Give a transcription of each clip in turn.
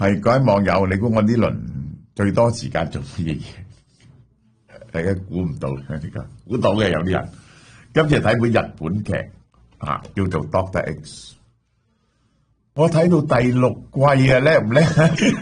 係各位網友，你估我呢輪最多時間做乜嘢？大家估唔到嘅，估到嘅有啲人。今次睇本日本劇叫做 Doctor X， 我睇到第6季啊，叻唔叻？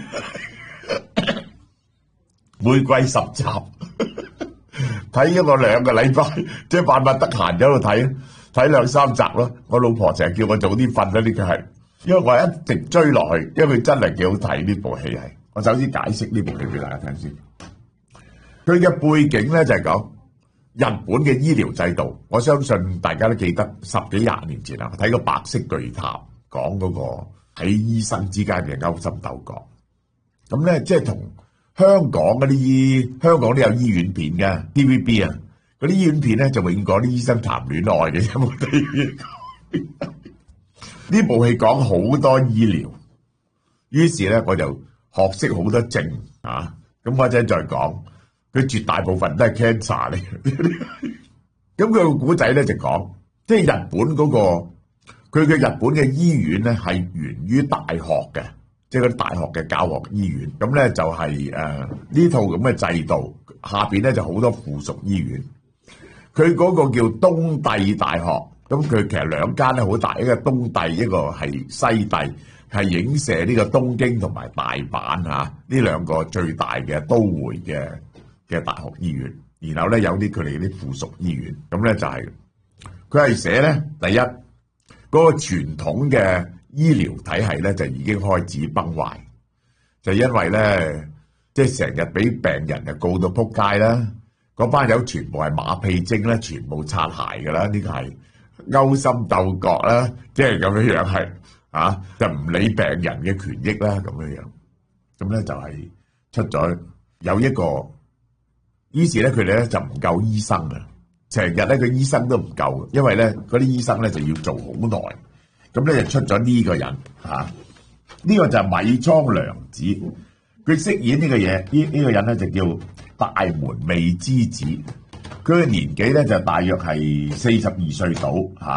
每季10集，睇咗我2個禮拜，即係晚晚得閒喺度睇2-3集咯。我老婆成日叫我早啲瞓啦，呢個係。因為我一直追落去，因為佢真係幾好睇呢部戲係。我首先解釋呢部戲俾大家聽先。佢嘅背景咧就係講日本嘅醫療制度。我相信大家都記得10幾20年前啦，我睇過《白色巨塔》，講嗰個喺醫生之間嘅勾心鬥角。咁咧即係同香港嗰啲香港都有醫院片嘅 TVB 啊，嗰啲醫院片咧就永遠講啲醫生談戀愛嘅，有冇睇？呢部戲講好多醫療，於是咧我就學識好多症啊！咁我陣再講，佢絕大部分都係 cancer 嚟。咁佢個古仔咧就講，即係日本嗰個佢嘅日本嘅醫院咧係源於大學嘅，即係嗰啲大學嘅教學醫院。咁咧就係呢套咁嘅制度下邊咧就好多附屬醫院。佢嗰個叫東帝大學。咁佢其實2間咧好大，一個東帝，一個係西帝，係影射呢個東京同埋大阪呢2個最大嘅都會嘅大學醫院。然後咧有啲佢哋啲附屬醫院，咁咧就係佢係寫咧第一嗰個傳統嘅醫療體系咧就已經開始崩壞，就因為咧即係成日俾病人就告到撲街啦，嗰班友全部係馬屁精咧，全部擦鞋噶啦，呢個係。勾心鬥角啦，即係咁樣係就唔理病人嘅權益啦，咁樣。咁咧就係出咗有一個，於是咧佢哋咧就唔夠醫生啊，成日咧個醫生都唔夠，因為咧嗰啲醫生咧就要做好耐，咁咧就出咗呢個人呢個就係米倉涼子，佢飾演呢個嘢，呢個人咧就叫大門未知子。佢嘅年紀咧就大約係42歲到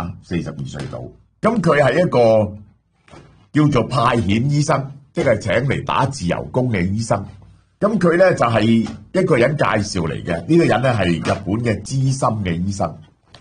42歲到。咁佢係一個叫做派遣醫生，即係請嚟打自由工嘅醫生。咁佢咧就係一個人介紹嚟嘅，呢個人咧係日本嘅資深嘅醫生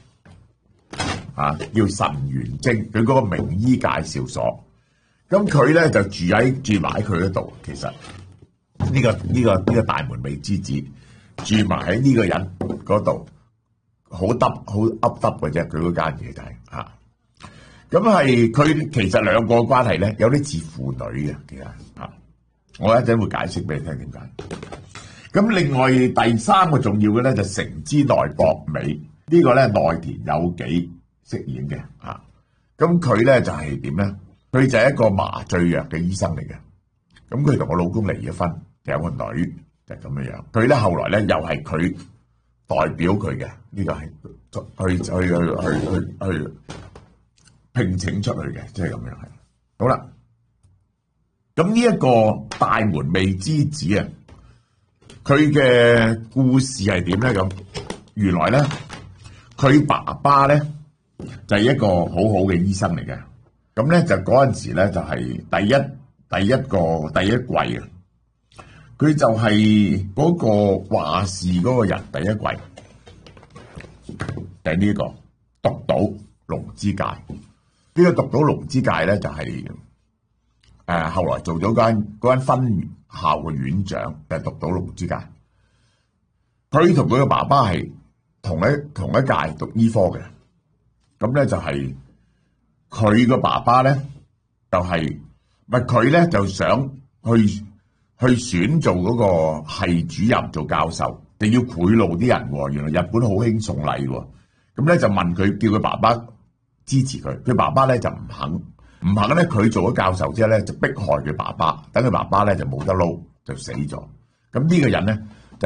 叫神原晶，佢嗰個名醫介紹所。咁佢咧就住埋喺佢嗰度。其實呢個大門未知子住埋喺呢個人嗰度，好噏噏嘅啫。佢嗰間嘢就係咁係佢其實2個關係咧有啲似父女嘅，其實我一陣會解釋俾你聽點解。咁另外第3個重要嘅咧就城之內博美，呢個咧內田有紀飾演嘅咁佢咧就係點咧？佢就係一個麻醉藥嘅醫生嚟嘅。咁佢同我老公離咗婚，有個女。就咁樣樣，佢咧後來咧又係佢代表佢嘅，呢個係去聘請出去嘅，即係咁樣係。好啦，咁呢一個大門未知子啊，佢嘅故事係點咧？咁原來咧，佢爸爸咧就係一個好好嘅醫生嚟嘅。咁咧就嗰陣時咧就係第一季啊。佢就係嗰個話事嗰個人，第一季就係呢個獨島龍之介。呢個獨島龍之介咧就係後來做咗嗰間分校嘅院長，就係獨島龍之介。佢同佢嘅爸爸係同一屆讀醫科嘅。咁咧就係佢個爸爸咧就係佢咧就想去選做嗰個系主任做教授，就要賄賂啲人喎。原來日本好興送禮喎，咁咧就問佢，叫佢爸爸支持佢。佢爸爸咧就唔肯咧。佢做咗教授之後咧就迫害佢爸爸，等佢爸爸咧就冇得撈，就死咗。咁呢個人咧就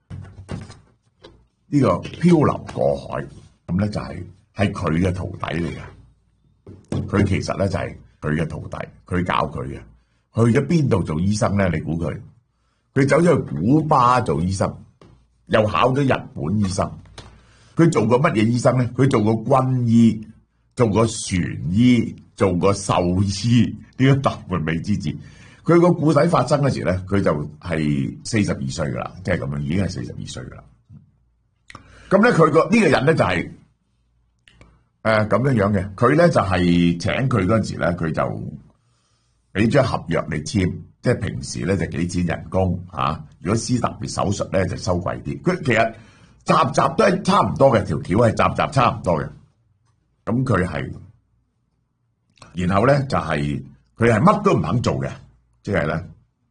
呢個漂流過海，咁咧就係佢嘅徒弟嚟嘅。佢其實咧就係佢嘅徒弟，佢教佢嘅。去咗邊度做醫生咧？你估佢走咗去古巴做醫生，又考咗日本醫生。佢做過乜嘢醫生咧？佢做過軍醫，做過船醫，做過獸醫。呢個大門未知子， 佢個故仔發生嗰時咧，佢就係42歲噶啦，即係咁樣，已經係42歲噶啦。咁咧，佢呢個人咧就係咁樣嘅。佢咧就係請佢嗰陣時咧，佢就俾張合約你簽，即係平時咧就幾錢人工嚇。如果施特別手術咧就收貴啲。佢其實集都係差唔多嘅，條橋係集差唔多嘅。咁佢係，然後咧就係佢係乜都唔肯做嘅，即係咧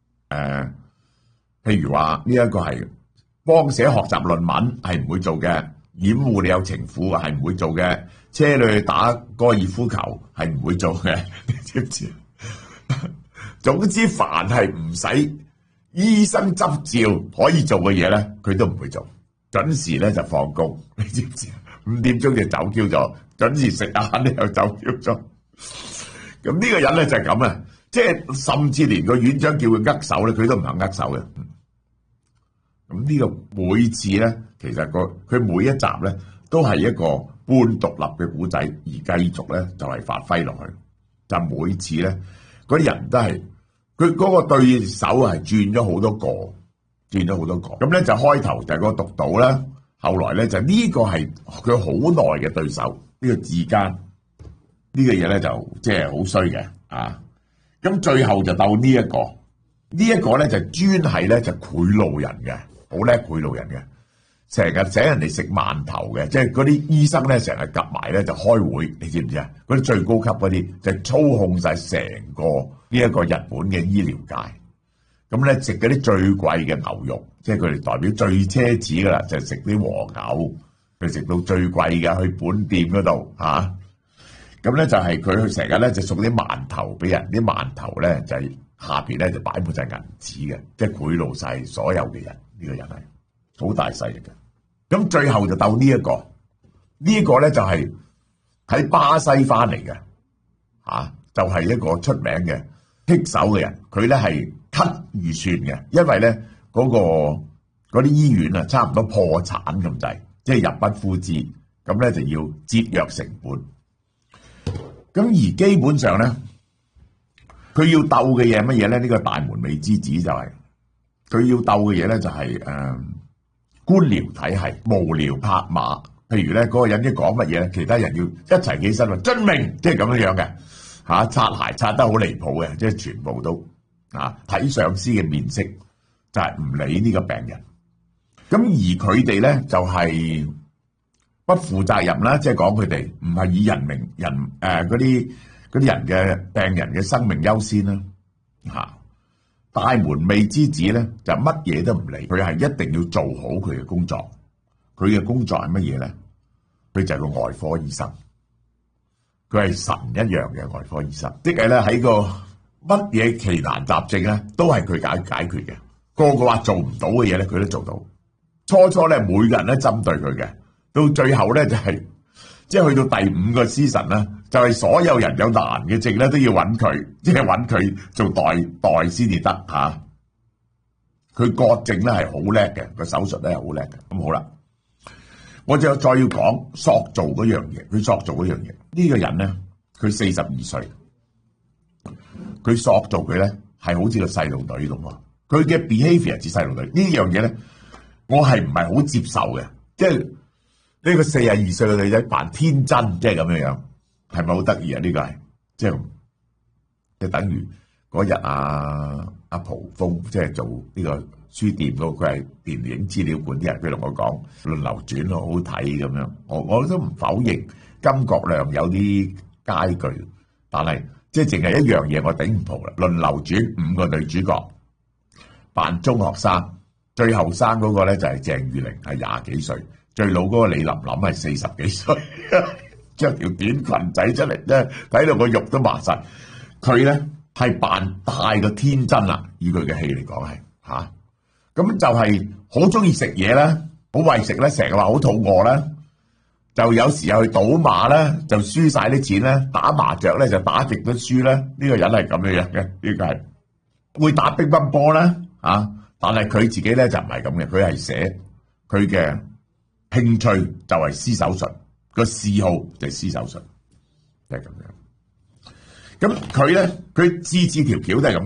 譬如話呢一個係幫寫學習論文係唔會做嘅，掩護你有情婦係唔會做嘅，車你去打高爾夫球係唔會做嘅，你知唔知？總之凡係唔使醫生執照可以做嘅嘢咧，佢都唔會做。準時咧就放工，你知唔知？5點鐘就走 Q 咗，準時食晏咧又走 Q 咗。咁呢個人咧就係咁啊，即係甚至連個院長叫佢握手咧，佢都唔肯握手嘅。咁呢個每次咧，其實佢每一集咧都係一個半獨立嘅古仔，而繼續咧就係發揮落去。就每次咧嗰啲人都係佢嗰個對手係轉咗好多個。咁咧就開頭就係個獨島啦，後來咧就呢個係佢好耐嘅對手，呢個志堅呢個嘢咧就即係好衰嘅啊！咁最後就鬥呢一個咧就專係咧就賄賂人嘅，好叻賄賂人嘅，成日請人哋食饅頭嘅，即係嗰啲醫生咧成日夾埋咧就開會，你知唔知啊？嗰啲最高級嗰啲就操控晒成個呢一個日本嘅醫療界。咁咧食嗰啲最貴嘅牛肉，即係佢哋代表最奢侈噶啦，就係食啲和牛，佢食到最貴嘅去本店嗰度嚇。咁咧就係佢去成日咧就送啲饅頭俾人，啲饅頭咧就係下邊咧就擺滿晒銀紙嘅，即係賄賂晒所有嘅人。呢個人係好大勢力嘅。咁最後就鬥呢一個咧就係喺巴西翻嚟嘅嚇，就係一個出名嘅棘手嘅人，佢咧係cut預算嘅，因為咧嗰啲醫院啊，差唔多破產咁滯，即係入不敷支，咁咧就要節約成本。咁而基本上咧，佢要鬥嘅嘢乜嘢咧？呢個大門未之子就係佢要鬥嘅嘢咧，就係官僚體系無聊拍馬。譬如咧嗰個人一講乜嘢咧，其他人要一齊起身話遵命，即係咁樣嘅嚇，擦鞋擦得好離譜嘅，即係全部都。睇上司嘅面色就係唔理呢個病人，咁而佢哋咧就係不負責任啦，即係講佢哋唔係以人嗰啲人嘅病人嘅生命優先啦嚇。大門未之子咧就乜嘢都唔理，佢係一定要做好佢嘅工作。佢嘅工作係乜嘢咧？佢就係個外科醫生，佢係神一樣嘅外科醫生，即係咧喺個乜嘢奇難雜症咧，都係佢解決嘅。個個話做唔到嘅嘢咧，佢都做到。初咧，每個人都針對佢嘅，到最後咧就係即係去到第5個season啦，就係所有人有難嘅症咧都要揾佢，即係揾佢做代先至得嚇。佢割症咧係好叻嘅，個手術咧係好叻嘅。咁好啦，我就再要講塑造嗰樣嘢。佢塑造嗰樣嘢，呢個人咧，佢42歲。佢塑造佢咧係好似個細路女咁喎，佢嘅 behavior 似細路女呢樣嘢咧，我係唔係好接受嘅？即係呢個42歲嘅女仔扮天真，即係咁樣樣，係咪好得意啊？呢個係即係等於嗰日阿蒲峰即係做呢個書店嗰個，佢係電影資料館啲人，佢同我講輪流轉好好睇咁樣，我都唔否認金國亮有啲佳句，但係。即係淨係一樣嘢，我頂唔住啦！輪流轉5個女主角扮中學生，最後生嗰個咧就係鄭裕玲，係20幾歲；最老嗰個李琳琳係40幾歲，着條短裙仔出嚟咧，睇到個肉都麻晒。佢咧係扮太過天真啦，以佢嘅戲嚟講係嚇。咁就係好中意食嘢啦，好為食咧，成日話好肚餓啦。就有時又去賭馬咧，就輸晒啲錢咧；打麻雀咧就打極都輸咧。呢個人係咁樣嘅，呢個係會打乒乓波啦嚇。但係佢自己咧就唔係咁嘅，佢係寫佢嘅興趣就係施手術，個嗜好就係施手術，就係咁樣。咁佢咧，佢次條橋都係咁嘅。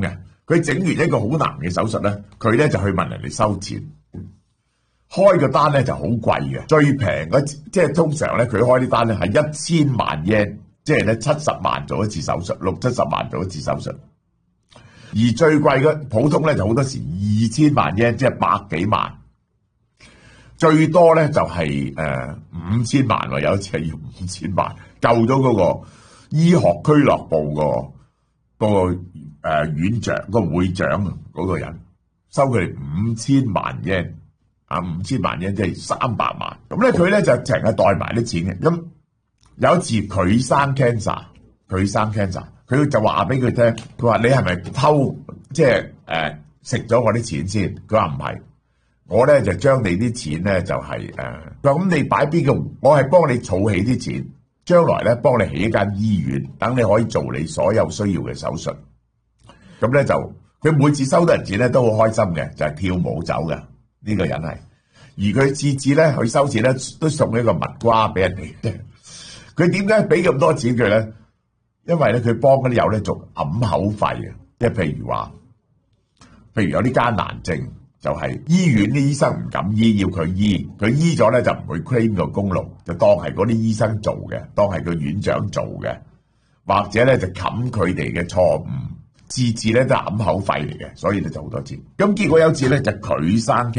佢整完一個好難嘅手術咧，佢咧就去問人哋收錢，開個單咧就好貴嘅，最平嗰即係通常咧佢開啲單咧係1000萬 yen， 即係咧70萬做一次手術，60-70萬做一次手術。而最貴嘅普通咧就好多時2000萬 yen， 即係百幾萬。最多咧就係5000萬喎，有一次係要5000萬，救咗嗰個醫學俱樂部個院長個會長嗰個人，收佢哋5000萬 yen， 5000萬 yen 即係300萬。咁咧佢咧就成日袋埋啲錢嘅。咁有一次佢生 cancer， 佢就話俾佢聽，佢話你係咪偷即係食咗我啲錢先？佢話唔係。我咧就將你啲錢咧就係咁你擺邊個？我係幫你儲起啲錢，將來咧幫你起一間醫院，等你可以做你所有需要嘅手術。咁咧就佢每次收到人錢咧都好開心嘅，就係跳舞走嘅呢個人係。而佢次次咧去收錢咧都送一個蜜瓜俾人哋。佢點解俾咁多錢佢咧？因為咧佢幫嗰啲友咧做揞口費嘅，即係譬如有啲艱難症。就係醫院啲醫生唔敢醫，要佢醫，佢醫咗咧就唔會 claim 個功勞，就當係嗰啲醫生做嘅，當係個院長做嘅，或者咧就冚佢哋嘅錯誤，次咧都係揞口費嚟嘅，所以咧就好多錢。咁結果有次咧就佢生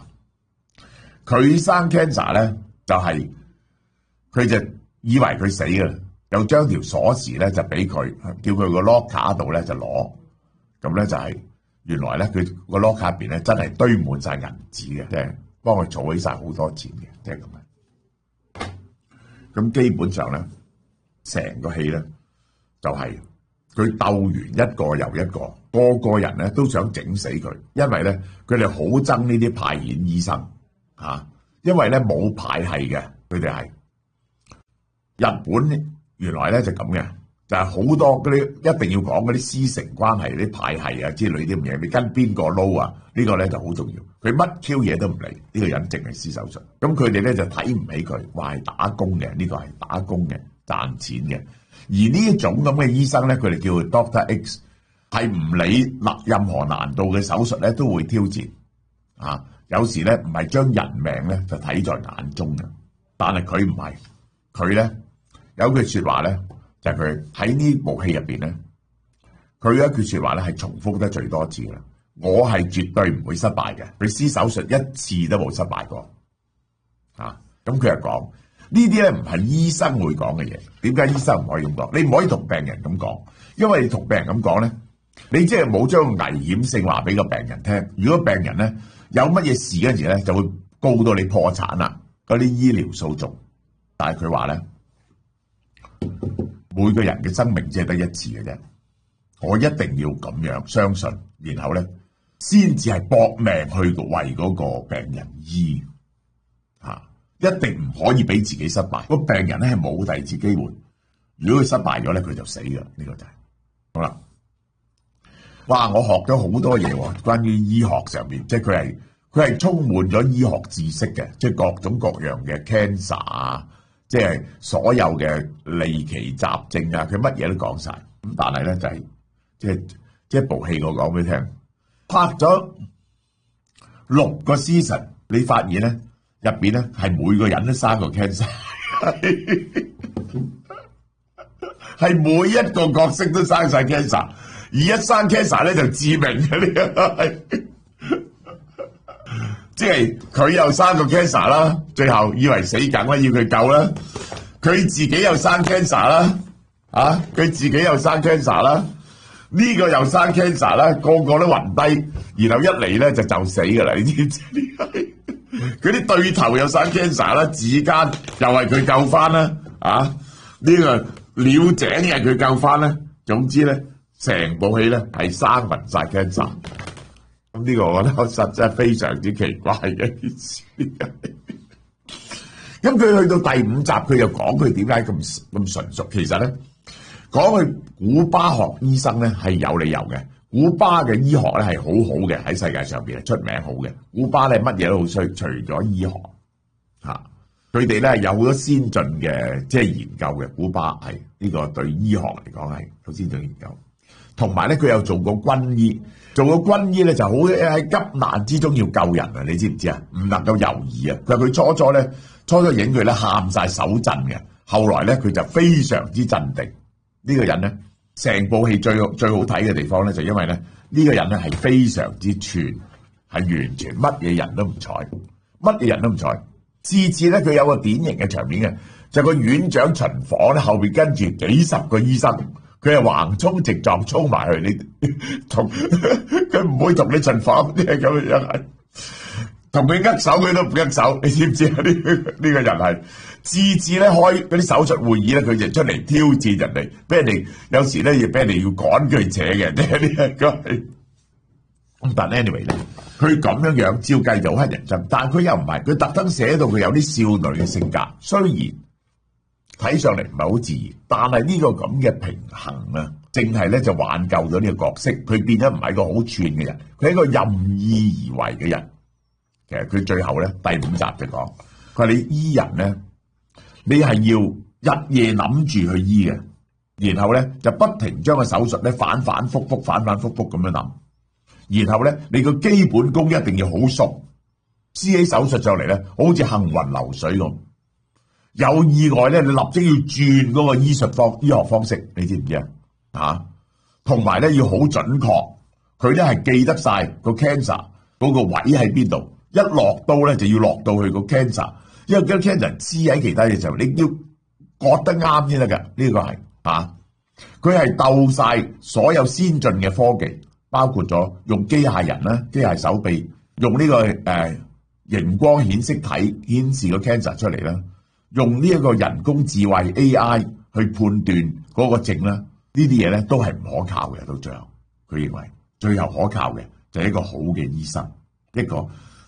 cancer 咧就係佢就以為佢死㗎啦，又將條鎖匙咧就俾佢，叫佢個 locker 度咧就攞，咁咧就係。原來咧佢個 locker 入邊咧真係堆滿晒銀紙嘅，即係幫佢儲起晒好多錢嘅，即係咁樣。咁基本上咧，成個戲咧就係佢鬥完一個又一個，個人咧都想整死佢，因為咧佢哋好憎呢啲派遣醫生嚇，因為咧冇派系嘅，佢哋係日本原來咧就咁嘅。就係好多嗰啲一定要講嗰啲師承關係、啲派系啊之類啲咁嘢，你跟邊個撈啊？呢個咧就好重要。佢乜 Q 嘢都唔理，呢個人淨係施手術。咁佢哋咧就睇唔起佢，話係打工嘅，呢個係打工嘅賺錢嘅。而呢一種咁嘅醫生咧，佢哋叫佢 Doctor X， 係唔理任何難度嘅手術咧都會挑戰啊！有時咧唔係將人命咧就睇在眼中嘅，但係佢唔係，佢咧有句説話咧。就係佢喺呢部戲入邊咧，佢有一句説話咧係重複得最多次嘅。我係絕對唔會失敗嘅，佢施手術一次都冇失敗過。咁佢又講呢啲咧唔係醫生會講嘅嘢。點解醫生唔可以咁講？你唔可以同病人咁講，因為你同病人咁講咧，你即係冇將危險性話俾個病人聽。如果病人咧有乜嘢事嗰陣時咧，就會告到你破產啦，嗰啲醫療訴訟。但係佢話咧。每個人嘅生命只係得一次嘅啫，我一定要咁樣相信，然後咧先至係搏命去為嗰個病人醫一定唔可以俾自己失敗。個病人咧係冇第二次機會，如果佢失敗咗咧，佢就死㗎。呢個就係好啦。哇！我學咗好多嘢喎，關於醫學上面，即係佢係充滿咗醫學知識嘅，即係各種各樣嘅 cancer 啊。即係所有嘅離奇雜症啊，佢乜嘢都講晒。咁但係咧就係即係部戲我講俾你聽，拍咗6個 season， 你發現咧入邊咧係每個人都生過 cancer， 係每一個角色都生晒 cancer， 而一生 cancer 咧就致命嘅呢個。即係佢又生個 cancer 啦，最後以為死梗啦，要佢救啦。佢自己又生 cancer 啦，佢自己又生 cancer 啦，呢個又生 cancer 啦，個個都暈低，然後一嚟咧就死噶啦，你知唔知？佢啲對頭又生 cancer 啦，子間又係佢救翻啦，呢個鳥井又係佢救翻啦。總之咧，成部戲咧係生暈晒 cancer。咁呢個我覺得實在係非常之奇怪嘅一件事。咁佢去到第5集，佢又講佢點解咁純熟。其實咧，講佢古巴學醫生咧係有理由嘅。古巴嘅醫學咧係好好嘅，喺世界上邊係出名好嘅。古巴咧乜嘢都好衰，除咗醫學佢哋咧有好多先進嘅即係研究嘅。古巴係呢個對醫學嚟講係好先進研究。 同埋咧佢有做過軍醫，做過軍醫咧就好喺急難之中要救人啊！你知唔知啊？唔能夠猶豫啊！佢話佢初初影佢咧喊晒手震嘅，後來咧佢就非常之鎮定。呢個人咧，成部戲最好睇嘅地方咧，就因為咧呢個人咧係非常之串，係完全乜嘢人都唔睬，乜嘢人都唔睬。次次咧佢有個典型嘅場面嘅，就個院長巡房咧後邊跟住幾十個醫生，佢係橫衝直撞衝埋去，你同佢唔會同你巡房啲係咁嘅樣，係同佢握手佢都唔握手，你知唔知啊？呢個人係次次咧開嗰啲手術會議咧，佢就出嚟挑戰人哋，俾人哋有時咧亦俾人哋要趕佢扯嘅，即係呢個係。咁但 anyway 咧，佢咁樣樣照計就好乞人憎，但係佢又唔係，佢特登寫到佢有啲少女嘅性格，雖然睇上嚟唔係好自然，但係呢個咁嘅平衡啊，淨係咧就挽救咗呢個角色，佢變咗唔係一個好串嘅人，佢係一個任意而為嘅人。其實佢最後咧第5集就講，佢話你醫人咧，你係要日夜諗住去醫嘅，然後咧就不停將個手術咧反反复复咁樣諗。然後咧，你個基本功一定要好熟，施起手術上嚟咧，好似行雲流水咁。有意外咧，你立即要轉嗰個醫學方式，你知唔知啊？嚇，同埋咧要好準確，佢咧係記得晒個 cancer 嗰個位喺邊度，一落刀咧就要落到去個 cancer，因為個 cancer 黐喺其他嘅時候，你要割得啱先得㗎。呢個係嚇，佢係鬥晒所有先進嘅科技。包括咗用機械人啦、機械手臂，用呢個熒光顯色體顯示個 cancer 出嚟啦，用呢一個人工智慧 AI 去判斷嗰個症啦，呢啲嘢咧都係唔可靠嘅。到最後，佢認為最後可靠嘅就係一個好嘅醫生，一個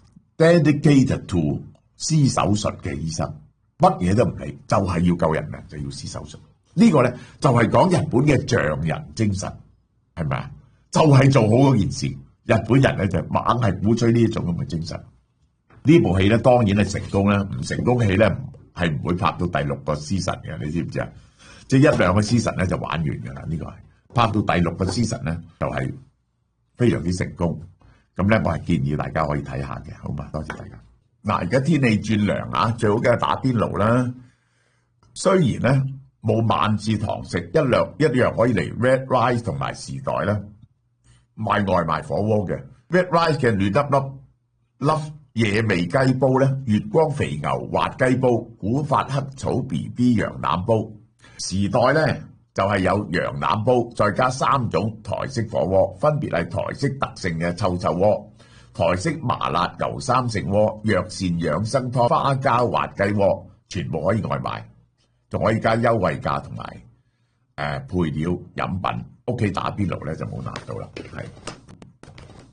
dedicated to 施手術嘅醫生，乜嘢都唔理，就係要救人命，就要施手術。呢個咧就係講日本嘅匠人精神，係咪啊？就係做好嗰件事，日本人咧就猛係鼓吹呢一種咁嘅精神。呢部戲咧當然係成功啦，唔成功嘅戲咧係唔會拍到第6個 season 嘅，你知唔知啊？即係1、2個 season 咧就玩完㗎啦。呢個係拍到第6個 season 咧就係非常之成功。咁咧我係建議大家可以睇下嘅，好嘛？多謝大家。嗱，而家天氣轉涼啊，最好嘅係打邊爐啦。雖然咧冇晚市堂食，一樣可以嚟 Red Rice 同埋時代啦。賣外賣火鍋嘅 Red Rice 嘅嫩粒野味雞煲咧，月光肥牛滑雞煲，古法黑草 BB 羊腩煲。時代咧就係有羊腩煲，再加3種台式火鍋，分別係台式特性嘅臭臭鍋、台式麻辣牛三成鍋、藥膳養生湯、花膠滑雞鍋，全部可以外賣，仲可以加優惠價同埋配料飲品。屋企打邊爐咧就冇難度啦，係。